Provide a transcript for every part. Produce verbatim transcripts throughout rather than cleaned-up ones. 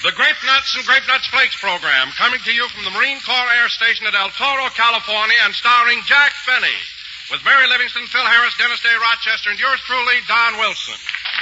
The Grape Nuts and Grape Nuts Flakes program, coming to you from the Marine Corps Air Station at El Toro, California, and starring Jack Benny, with Mary Livingston, Phil Harris, Dennis Day Rochester, and yours truly, Don Wilson.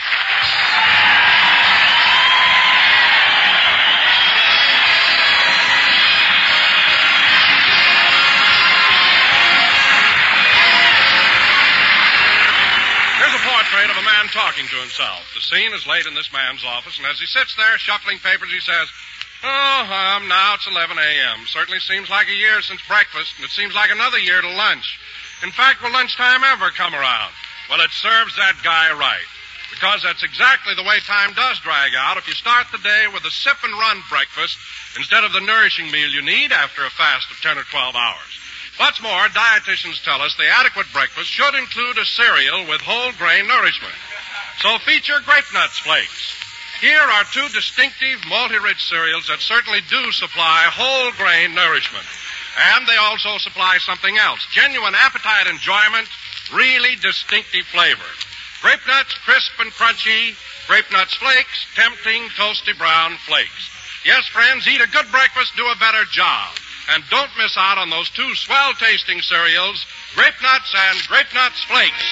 Portrait of a man talking to himself. The scene is late in this man's office, and as he sits there shuffling papers, he says, Oh, um, now it's eleven a.m. Certainly seems like a year since breakfast, and it seems like another year to lunch. In fact, will lunchtime ever come around? Well, it serves that guy right, because that's exactly the way time does drag out if you start the day with a sip-and-run breakfast instead of the nourishing meal you need after a fast of ten or twelve hours. What's more, dietitians tell us the adequate breakfast should include a cereal with whole grain nourishment. So feature Grape Nuts Flakes. Here are two distinctive multi-rich cereals that certainly do supply whole grain nourishment. And they also supply something else, genuine appetite enjoyment, really distinctive flavor. Grape Nuts, crisp and crunchy. Grape Nuts Flakes, tempting, toasty brown flakes. Yes, friends, eat a good breakfast, do a better job. And don't miss out on those two swell-tasting cereals, Grape Nuts and Grape Nuts Flakes.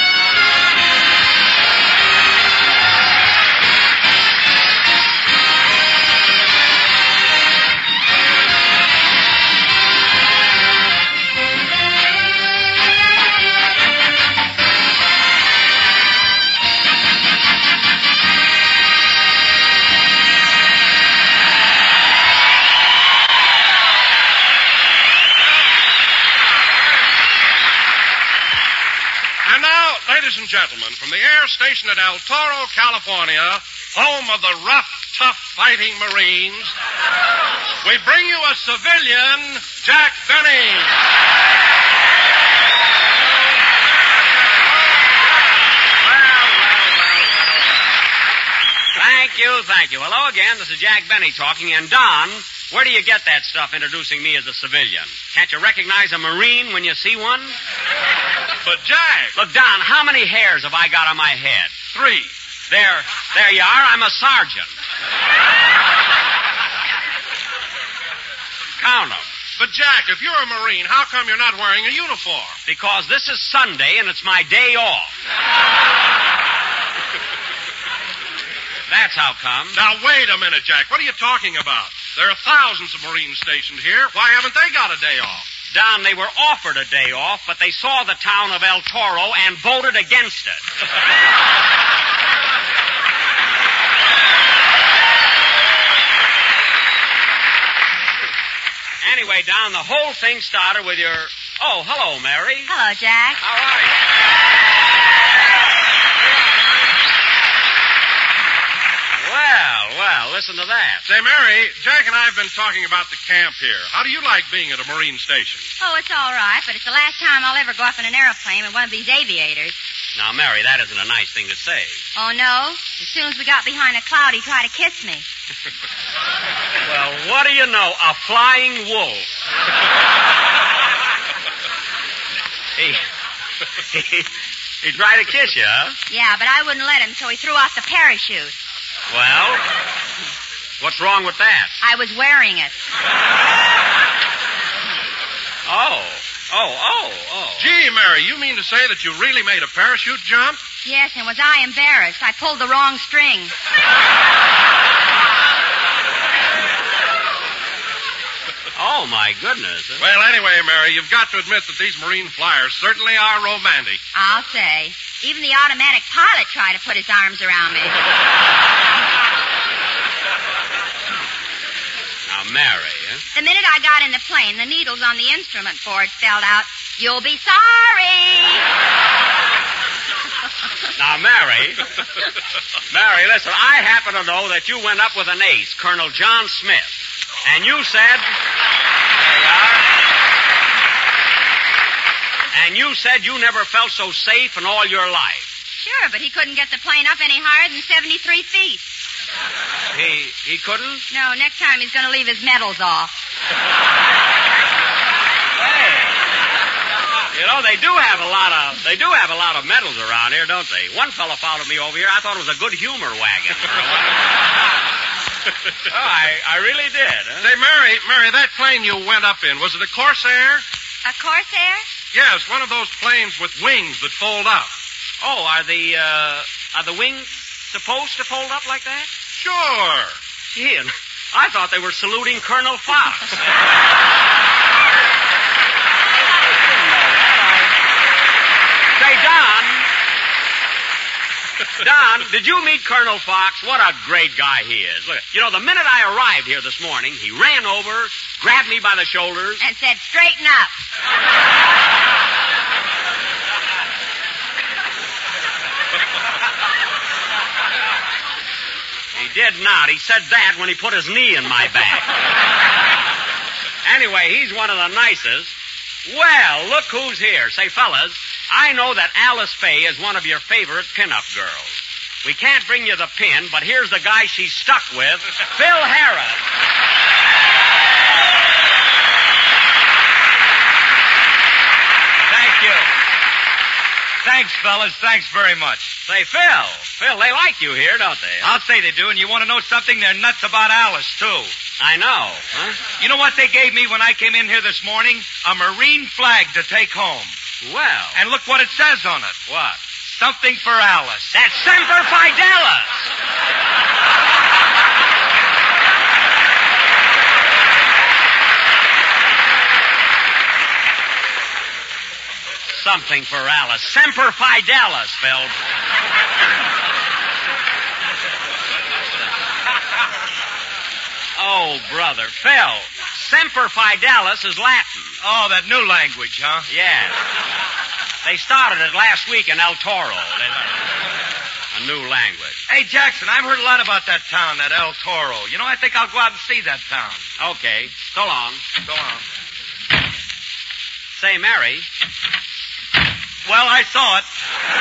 Ladies and gentlemen, from the air station at El Toro, California, home of the rough, tough fighting Marines, we bring you a civilian, Jack Benny. Thank you, thank you. Hello again, this is Jack Benny talking, and Don, where do you get that stuff introducing me as a civilian? Can't you recognize a Marine when you see one? But, Jack... Look, Don, how many hairs have I got on my head? Three. There, there you are. I'm a sergeant. Count them. But, Jack, if you're a Marine, how come you're not wearing a uniform? Because this is Sunday and it's my day off. That's how come. Now, wait a minute, Jack. What are you talking about? There are thousands of Marines stationed here. Why haven't they got a day off? Don, they were offered a day off, but they saw the town of El Toro and voted against it. Anyway, Don, the whole thing started with your... Oh, hello, Mary. Hello, Jack. How are you? Well, well, listen to that. Say, Mary, Jack and I have been talking about the camp here. How do you like being at a Marine station? Oh, it's all right, but it's the last time I'll ever go up in an airplane with one of these aviators. Now, Mary, that isn't a nice thing to say. Oh, no? As soon as we got behind a cloud, he tried to kiss me. Well, what do you know? A flying wolf. he, he, he tried to kiss you, huh? Yeah, but I wouldn't let him, so he threw off the parachute. Well, what's wrong with that? I was wearing it. Oh, oh, oh, oh. Gee, Mary, you mean to say that you really made a parachute jump? Yes, and was I embarrassed? I pulled the wrong string. Oh, my goodness. Well, anyway, Mary, you've got to admit that these Marine flyers certainly are romantic. I'll say. Even the automatic pilot tried to put his arms around me. Now, Mary, huh? The minute I got in the plane, the needles on the instrument board spelled out, "You'll be sorry." Now, Mary, Mary, listen, I happen to know that you went up with an ace, Colonel John Smith, and you said... There you are. And you said you never felt so safe in all your life. Sure, but he couldn't get the plane up any higher than seventy-three feet. He he couldn't? No, next time he's going to leave his medals off. Hey, you know, they do have a lot of they do have a lot of medals around here, don't they? One fellow followed me over here. I thought it was a good humor wagon. Oh, I, I really did, huh? Say, Mary, Mary, that plane you went up in, was it a Corsair? A Corsair? Yes, one of those planes with wings that fold up. Oh, are the, uh, are the wings supposed to fold up like that? Sure. Gee, and I thought they were saluting Colonel Fox. Say, Don. Don, did you meet Colonel Fox? What a great guy he is. Look, you know, the minute I arrived here this morning, he ran over, grabbed me by the shoulders. And said, straighten up. He did not. He said that when he put his knee in my back. Anyway, he's one of the nicest. Well, look who's here. Say, fellas, I know that Alice Faye is one of your favorite pin-up girls. We can't bring you the pin, but here's the guy she's stuck with, Phil Harris. Thank you. Thanks, fellas. Thanks very much. Say, Phil. Phil, they like you here, don't they? I'll say they do, and you want to know something? They're nuts about Alice, too. I know. Huh? You know what they gave me when I came in here this morning? A Marine flag to take home. Well. And look what it says on it. What? Something for Alice. That's Semper Fidelis. Something for Alice. Semper Fidelis, Phil. Oh, brother. Phil, Semper Fidelis is Latin. Oh, that new language, huh? Yeah. They started it last week in El Toro. They, a new language. Hey, Jackson, I've heard a lot about that town, that El Toro. You know, I think I'll go out and see that town. Okay. So long. Go on. Say, Mary. Well, I saw it.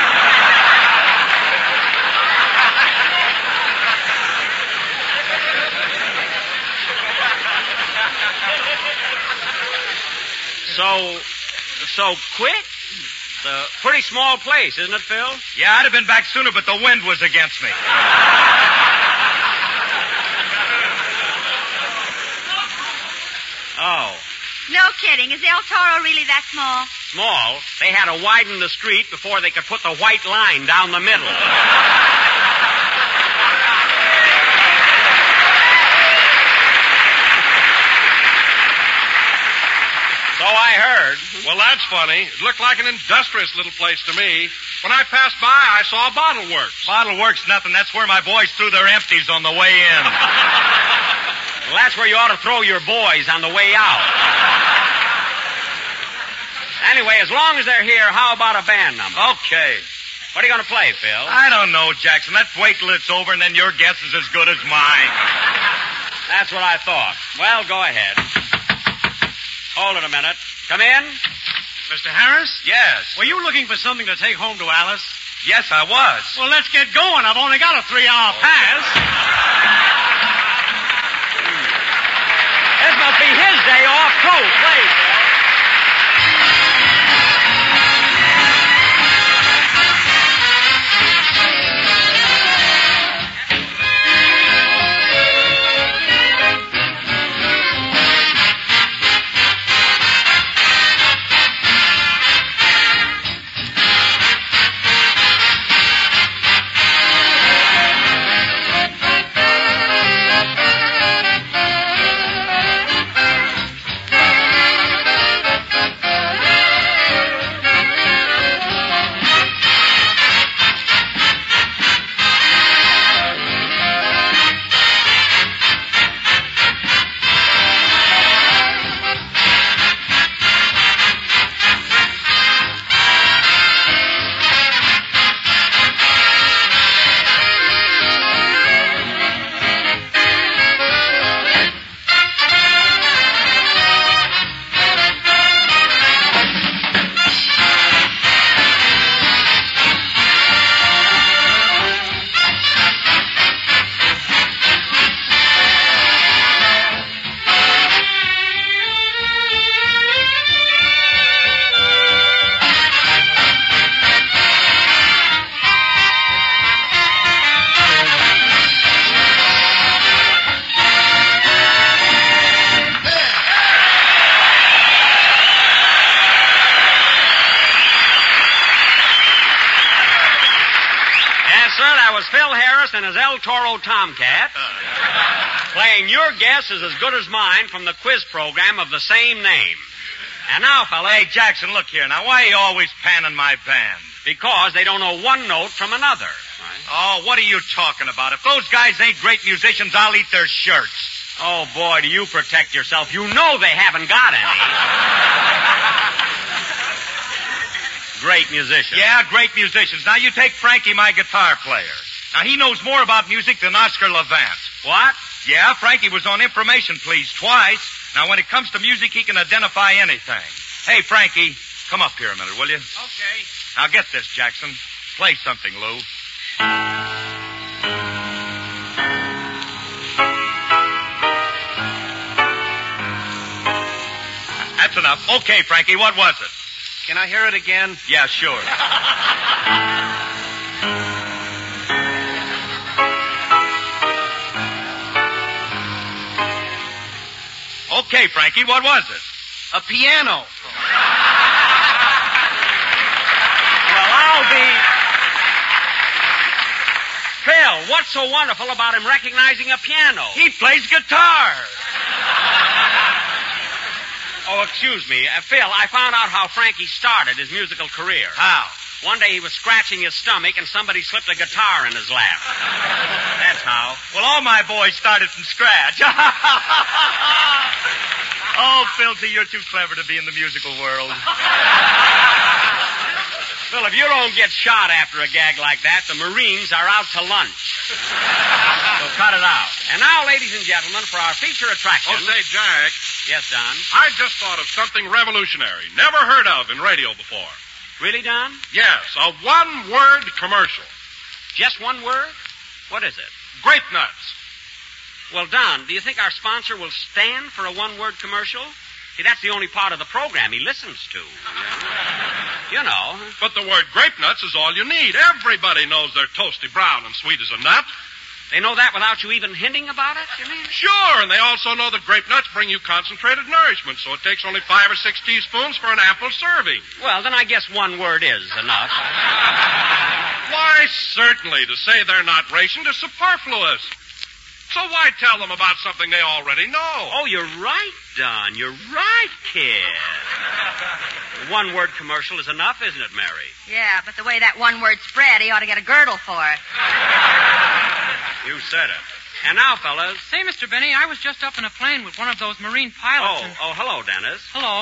So, so quick? It's a pretty small place, isn't it, Phil? Yeah, I'd have been back sooner, but the wind was against me. Oh. No kidding. Is El Toro really that small? Small? They had to widen the street before they could put the white line down the middle. So I heard. Well, that's funny. It looked like an industrious little place to me. When I passed by, I saw a Bottle Works. Bottle Works, nothing. That's where my boys threw their empties on the way in. Well, that's where you ought to throw your boys on the way out. Anyway, as long as they're here, how about a band number? Okay. What are you going to play, Phil? I don't know, Jackson. Let's wait till it's over, and then your guess is as good as mine. That's what I thought. Well, go ahead. Hold it a minute. Come in. Mister Harris? Yes. Were you looking for something to take home to Alice? Yes, I was. Well, let's get going. I've only got a three-hour pass. This must be his day off, too. Play, Phil. Alice and his El Toro Tomcat, playing Your Guess is as Good as Mine from the quiz program of the same name. And now, fella... Hey, Jackson, look here. Now, why are you always panning my band? Because they don't know one note from another. Right? Oh, what are you talking about? If those guys ain't great musicians, I'll eat their shirts. Oh, boy, do you protect yourself. You know they haven't got any. Great musicians. Yeah, great musicians. Now, you take Frankie, my guitar player. Now, he knows more about music than Oscar Levant. What? Yeah, Frankie was on Information Please twice. Now, when it comes to music, he can identify anything. Hey, Frankie, come up here a minute, will you? Okay. Now, get this, Jackson. Play something, Lou. That's enough. Okay, Frankie, what was it? Can I hear it again? Yeah, sure. Okay, Frankie, what was it? A piano. Well, I'll be... Phil, what's so wonderful about him recognizing a piano? He plays guitar. Oh, excuse me. Uh, Phil, I found out how Frankie started his musical career. How? One day he was scratching his stomach and somebody slipped a guitar in his lap. That's how. Well, all my boys started from scratch. Oh, Philty, you're too clever to be in the musical world. Phil, if you don't get shot after a gag like that, the Marines are out to lunch. So cut it out. And now, ladies and gentlemen, for our feature attraction... Oh, say, Jack, Yes, Don? I just thought of something revolutionary, never heard of in radio before. Really, Don? Yes, a one-word commercial. Just one word? What is it? Grape nuts. Well, Don, do you think our sponsor will stand for a one-word commercial? See, that's the only part of the program he listens to. You know. But the word grape nuts is all you need. Everybody knows they're toasty brown and sweet as a nut. They know that without you even hinting about it, you mean? Sure, and they also know that grape nuts bring you concentrated nourishment, so it takes only five or six teaspoons for an ample serving. Well, then I guess one word is enough. Why, certainly. To say they're not rationed is superfluous. So why tell them about something they already know? Oh, you're right, Don. You're right, kid. One word commercial is enough, isn't it, Mary? Yeah, but the way that one word spread, he ought to get a girdle for it. You said it. And now, fellas. Say, Mister Benny, I was just up in a plane with one of those Marine pilots. Oh, and... oh, hello, Dennis. Hello.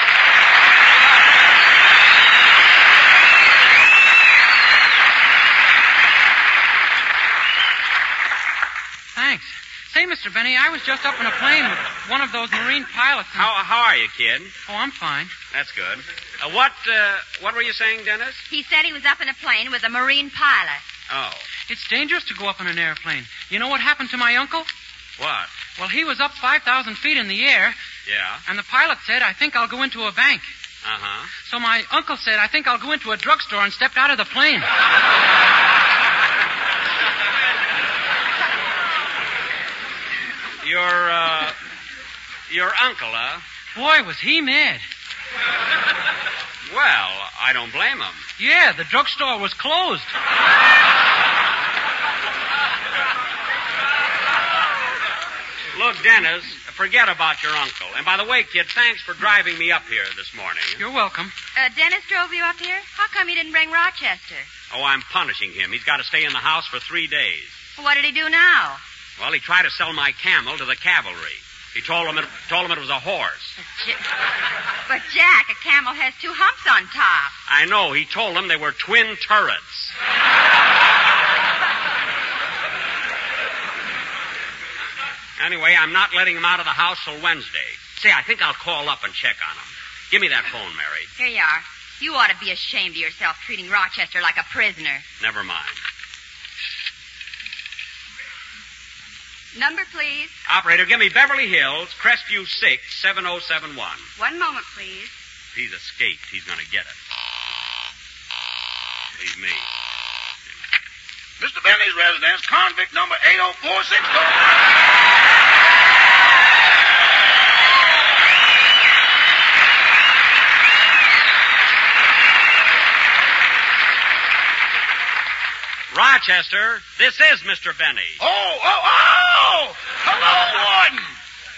Thanks. Say, Mister Benny, I was just up in a plane with one of those Marine pilots. And... How how are you, kid? Oh, I'm fine. That's good. Uh, what uh, what were you saying, Dennis? He said he was up in a plane with a Marine pilot. Oh, It's dangerous to go up in an airplane. You know what happened to my uncle? what? Well, he was up five thousand feet in the air, Yeah. and the pilot said, I think I'll go into a bank. Uh-huh. So my uncle said, I think I'll go into a drugstore, and stepped out of the plane. Your, uh, your uncle, huh? Boy, was he mad. Well, I don't blame him. Yeah, the drugstore was closed. Look, Dennis, forget about your uncle. And by the way, kid, thanks for driving me up here this morning. You're welcome. Uh, Dennis drove you up here? How come you didn't bring Rochester? Oh, I'm punishing him. He's got to stay in the house for three days. What did he do now? Well, he tried to sell my camel to the cavalry. He told him it, told him it was a horse. J- But, Jack, a camel has two humps on top. I know. He told them they were twin turrets. Anyway, I'm not letting him out of the house till Wednesday. Say, I think I'll call up and check on him. Give me that phone, Mary. Here you are. You ought to be ashamed of yourself treating Rochester like a prisoner. Never mind. Number, please. Operator, give me Beverly Hills, Crestview six, seven oh seven one. One moment, please. If he's escaped, he's going to get it. Leave me. Mister Benny's residence, convict number eight oh four six four. Rochester, this is Mister Benny. Oh, oh, oh! Hello, Warden.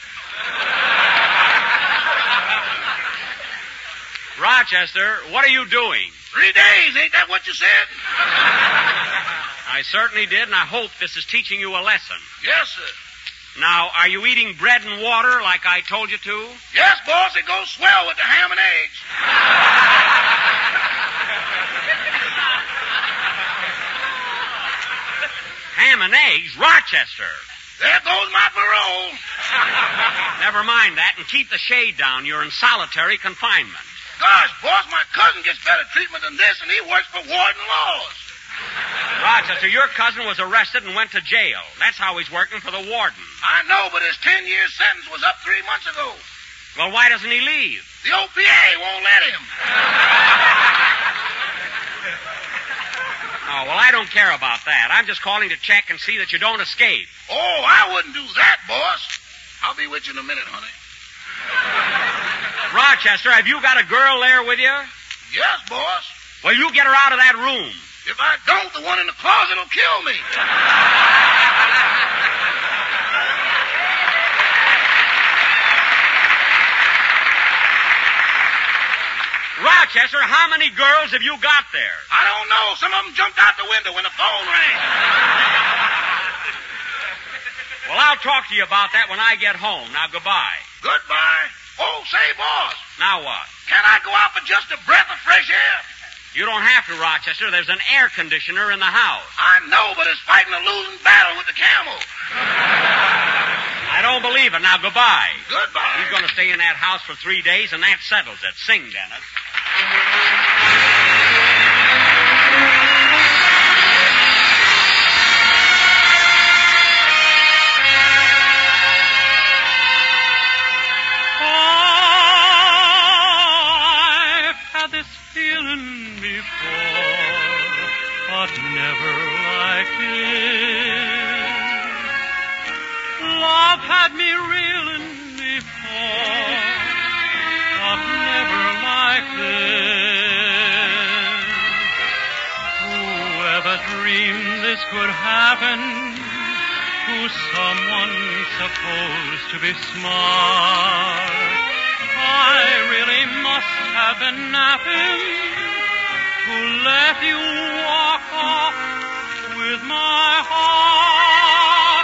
Rochester, what are you doing? Three days, ain't that what you said? I certainly did, and I hope this is teaching you a lesson. Yes, sir. Now, are you eating bread and water like I told you to? Yes, boss, it goes swell with the ham and eggs. Ham and eggs? Rochester! There goes my parole. Never mind that, and keep the shade down. You're in solitary confinement. Gosh, boss, my cousin gets better treatment than this, and he works for Warden Laws. Rochester, your cousin was arrested and went to jail. That's how he's working for the warden. I know, but his ten-year sentence was up three months ago. Well, why doesn't he leave? The O P A won't let him. Oh, well, I don't care about that. I'm just calling to check and see that you don't escape. Oh, I wouldn't do that, boss. I'll be with you in a minute, honey. Rochester, have you got a girl there with you? Yes, boss. Well, you get her out of that room. If I don't, the one in the closet will kill me. Rochester, how many girls have you got there? I don't know. Some of them jumped out the window when the phone rang. Well, I'll talk to you about that when I get home. Now, goodbye. Goodbye. Oh, say, boss. Now what? Can I go out for just a breath of fresh air? You don't have to, Rochester. There's an air conditioner in the house. I know, but it's fighting a losing battle with the camel. I don't believe it. Now, goodbye. Goodbye. He's going to stay in that house for three days, and that settles it. Sing, Dennis. I've had this feeling before, but never like this. Love had me reeling before, but never like this. Whoever dreamed this could happen to someone supposed to be smart? I really must have been napping to let you walk off with my heart.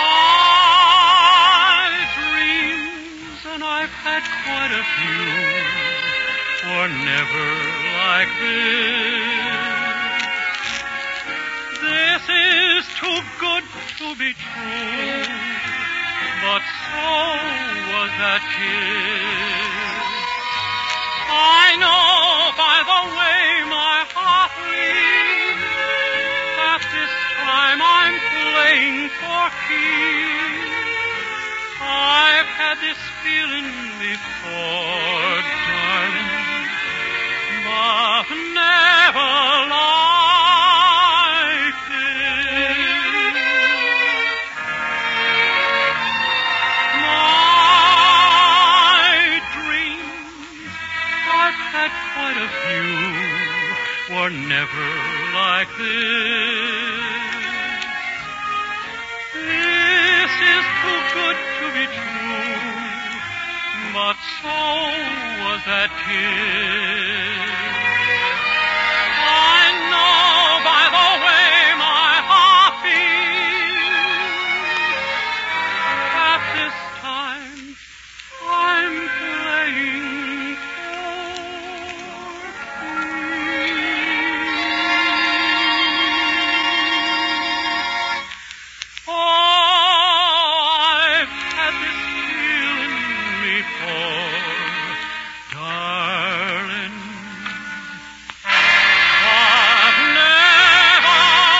My dreams, and I've had quite a few, were never like this. This is too good to be true, but so was that kiss. I know by the way my heart beats that this time I'm playing for keeps. I've had this feeling before, darling, but never like this. My dreams, I've had quite a few, were never like this. This is too good to be true, but so was that kiss. I know by the way my heart beats that this time I'm playing for keeps. Oh, I've had this feeling before, darling, but never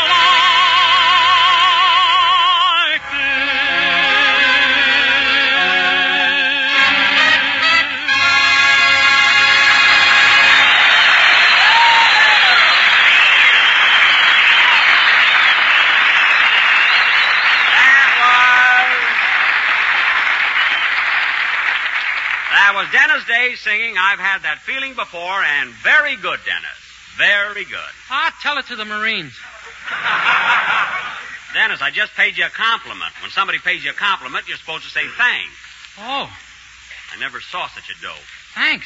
like That was Dennis Day singing I've Had That Feeling Before, and very good, Dennis. Very good. Ah, tell it to the Marines. Dennis, I just paid you a compliment. When somebody pays you a compliment, you're supposed to say thanks. Oh, I never saw such a dope. thanks.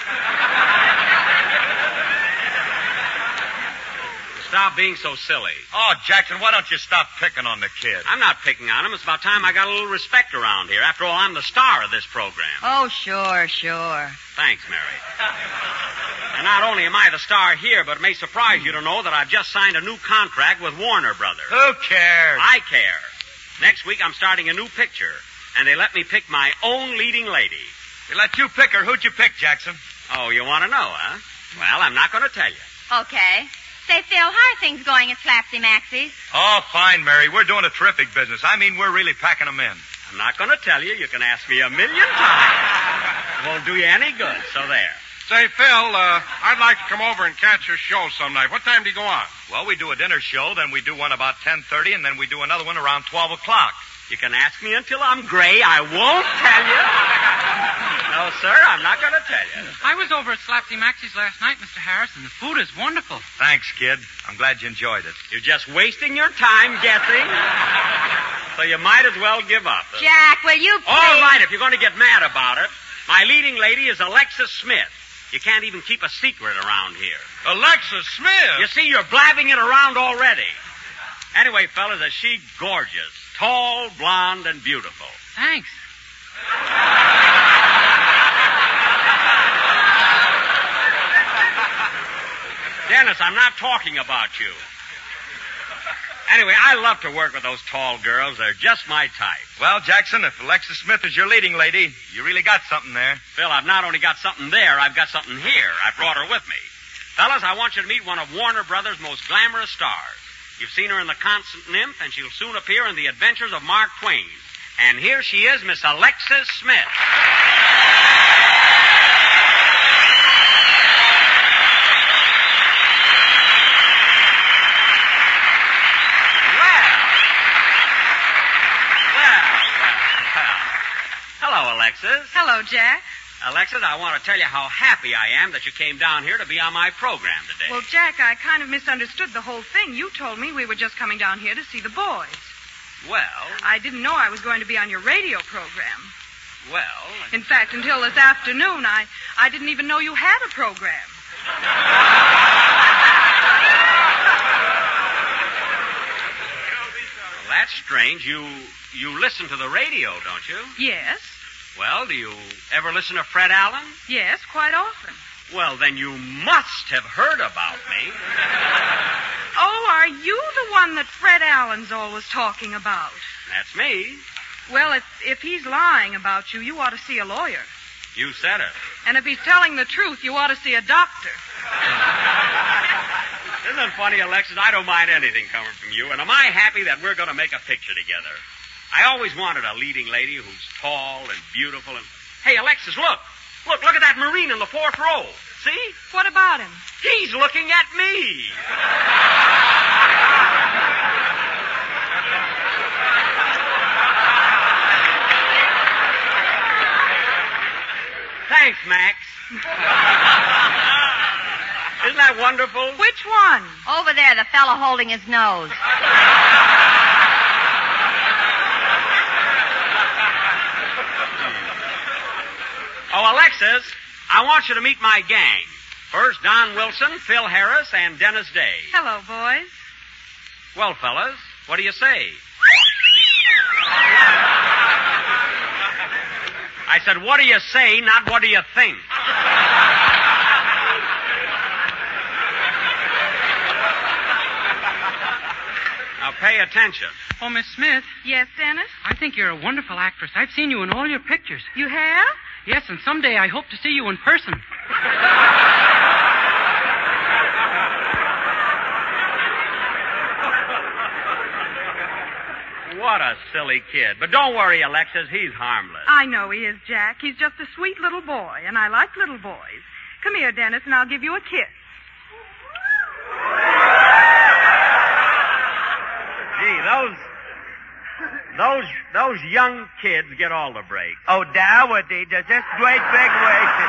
Stop being so silly. Oh, Jackson, why don't you stop picking on the kid? I'm not picking on him. It's about time I got a little respect around here. After all, I'm the star of this program. Oh, sure, sure. Thanks, Mary. And not only am I the star here, but it may surprise you to know that I've just signed a new contract with Warner Brothers. Who cares? I care. Next week, I'm starting a new picture, and they let me pick my own leading lady. They let you pick her. Who'd you pick, Jackson? Oh, you want to know, huh? Well, I'm not going to tell you. Okay. Say, Phil, how are things going at Slapsy Maxie's? Oh, fine, Mary. We're doing a terrific business. I mean, we're really packing them in. I'm not going to tell you. You can ask me a million times. It won't do you any good, so there. Say, Phil, uh, I'd like to come over and catch your show some night. What time do you go on? Well, we do a dinner show, then we do one about ten thirty, and then we do another one around twelve o'clock. You can ask me until I'm gray. I won't tell you. No, sir, I'm not going to tell you. I was over at Slapsy Maxie's last night, Mister Harris, and the food is wonderful. Thanks, kid. I'm glad you enjoyed it. You're just wasting your time guessing. So you might as well give up. Jack, will you please... All right, if you're going to get mad about it. My leading lady is Alexis Smith. You can't even keep a secret around here. Alexis Smith? You see, you're blabbing it around already. Anyway, fellas, is she gorgeous? Tall, blonde, and beautiful. Thanks. Dennis, I'm not talking about you. Anyway, I love to work with those tall girls. They're just my type. Well, Jackson, if Alexis Smith is your leading lady, you really got something there. Phil, I've not only got something there, I've got something here. I brought her with me. Fellas, I want you to meet one of Warner Brothers' most glamorous stars. You've seen her in The Constant Nymph, and she'll soon appear in The Adventures of Mark Twain. And here she is, Miss Alexis Smith. Hello, Alexis. Hello, Jack. Alexis, I want to tell you how happy I am that you came down here to be on my program today. Well, Jack, I kind of misunderstood the whole thing. You told me we were just coming down here to see the boys. Well... I didn't know I was going to be on your radio program. Well... In fact, until this afternoon, I, I didn't even know you had a program. Well, that's strange. You, you listen to the radio, don't you? Yes. Well, do you ever listen to Fred Allen? Yes, quite often. Well, then you must have heard about me. Oh, are you the one that Fred Allen's always talking about? That's me. Well, if, if he's lying about you, you ought to see a lawyer. You said it. And if he's telling the truth, you ought to see a doctor. Isn't it funny, Alexis? I don't mind anything coming from you, and am I happy that we're going to make a picture together? I always wanted a leading lady who's tall and beautiful and... Hey, Alexis, look. Look, look at that Marine in the fourth row. See? What about him? He's looking at me. Thanks, Max. Isn't that wonderful? Which one? Over there, the fellow holding his nose. Oh, Alexis, I want you to meet my gang. First, Don Wilson, Phil Harris, and Dennis Day. Hello, boys. Well, fellas, what do you say? I said, what do you say, not what do you think? Now, pay attention. Oh, Miss Smith, Yes, Dennis? I think you're a wonderful actress. I've seen you in all your pictures. You have? Yes, and someday I hope to see you in person. What a silly kid. But don't worry, Alexis, he's harmless. I know he is, Jack. He's just a sweet little boy, and I like little boys. Come here, Dennis, and I'll give you a kiss. Gee, those... Those those young kids get all the breaks. Oh, Dowdy, does this great big waste.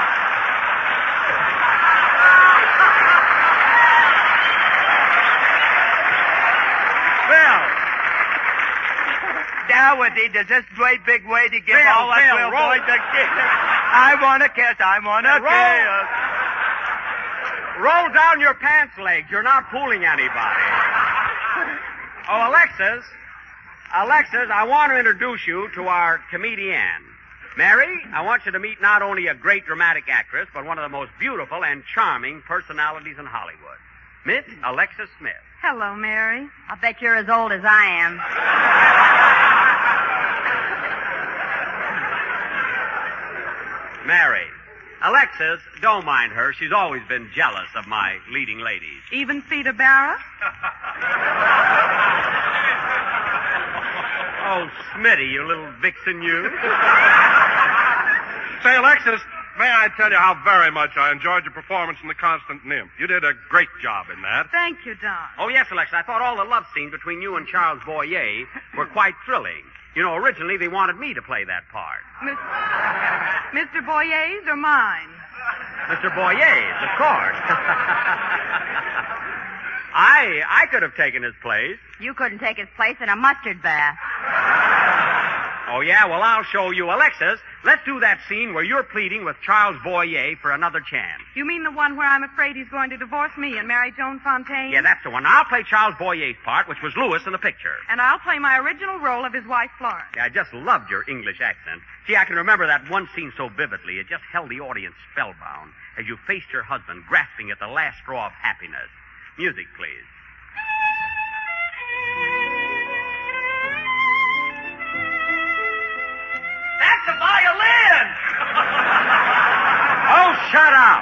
Phil! Howdy, does this great big lady give Phil, all us Phil, little roll. boys a kiss? I want a kiss. I want a Roll. kiss. Roll down your pants legs. You're not fooling anybody. Oh, Alexis. Alexis, I want to introduce you to our comedian. Mary, I want you to meet not only a great dramatic actress, but one of the most beautiful and charming personalities in Hollywood. Miss Alexis Smith. Hello, Mary. I bet you're as old as I am. Mary. Alexis, don't mind her. She's always been jealous of my leading ladies. Even Theda Barra? Oh, Smitty, you little vixen, you. Say, Alexis, may I tell you how very much I enjoyed your performance in The Constant Nymph. You did a great job in that. Thank you, Don. Oh, yes, Alexis. I thought all the love scenes between you and Charles Boyer were quite thrilling. You know, originally they wanted me to play that part. Miss... Mister Boyer's or mine? Mister Boyer's, of course. I I could have taken his place. You couldn't take his place in a mustard bath. Oh, yeah? Well, I'll show you. Alexis, let's do that scene where you're pleading with Charles Boyer for another chance. You mean the one where I'm afraid he's going to divorce me and marry Joan Fontaine? Yeah, that's the one. Now, I'll play Charles Boyer's part, which was Lewis in the picture. And I'll play my original role of his wife, Florence. Yeah, I just loved your English accent. See, I can remember that one scene so vividly. It just held the audience spellbound as you faced your husband, grasping at the last straw of happiness. Music, please. That's a violin! Oh, shut up!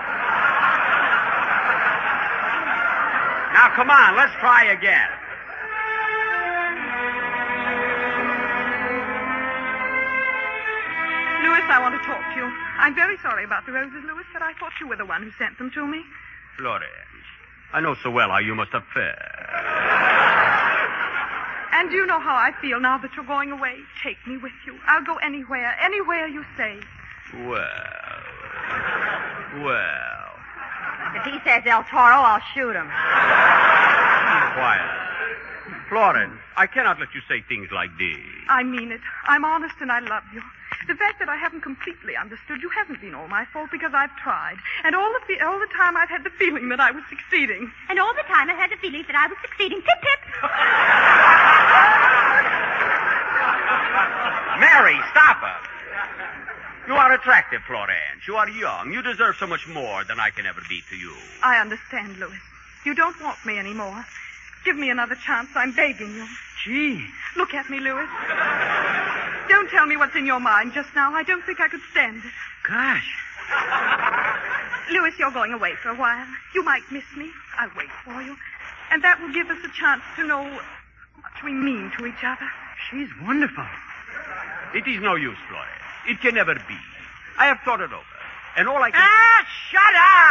Now, come on, let's try again. Louis, I want to talk to you. I'm very sorry about the roses, Louis, but I thought you were the one who sent them to me. Florence, I know so well how you must have fared. And you know how I feel now that you're going away. Take me with you. I'll go anywhere, anywhere you say. Well, well. If he says El Toro, I'll shoot him. Quiet. Florence, I cannot let you say things like this. I mean it. I'm honest and I love you. The fact that I haven't completely understood you hasn't been all my fault because I've tried. And all the fe- all the time I've had the feeling that I was succeeding. And all the time I had the feeling that I was succeeding. Pip, pip. Mary, stop her. You are attractive, Florence. You are young. You deserve so much more than I can ever be to you. I understand, Louis. You don't want me anymore. Give me another chance. I'm begging you. Gee. Look at me, Louis. Don't tell me what's in your mind just now. I don't think I could stand it. Gosh. Louis, you're going away for a while. You might miss me. I'll wait for you. And that will give us a chance to know how much we mean to each other. She's wonderful. It is no use, Florence. It can never be. I have thought it over. And all I can... Ah, shut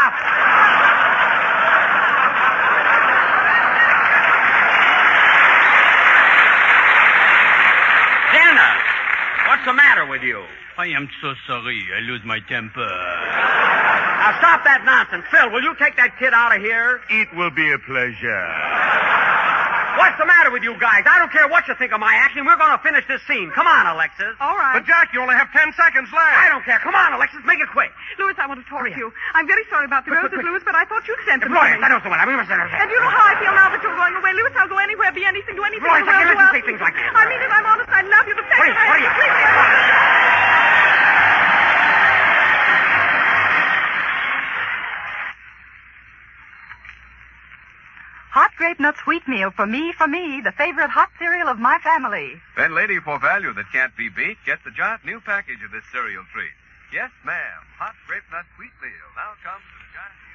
up! Dennis, what's the matter with you? I am so sorry. I lose my temper. Now stop that nonsense. Phil, will you take that kid out of here? It will be a pleasure. What's the matter with you guys? I don't care what you think of my acting. We're going to finish this scene. Come on, Alexis. All right. But, Jack, you only have ten seconds left. I don't care. Come on, Alexis. Make it quick. Louis, I want to talk to you. I'm very sorry about the Quick, roses, quick, quick. Louis, but I thought you'd sent them to Florence, me. I know so well. I mean, And you know how I feel now that you're going away. Louis, I'll go anywhere, be anything, do anything. Florence, in the I can't world let you to say ask things like that. I mean it. I'm honest. I love you. The second Hurry, I hurry have up. you, please. Hot grape nut sweet meal for me, for me, the favorite hot cereal of my family. Then, lady, for value that can't be beat, get the giant new package of this cereal treat. Yes, ma'am. Hot grape nut sweet meal now comes in a giant...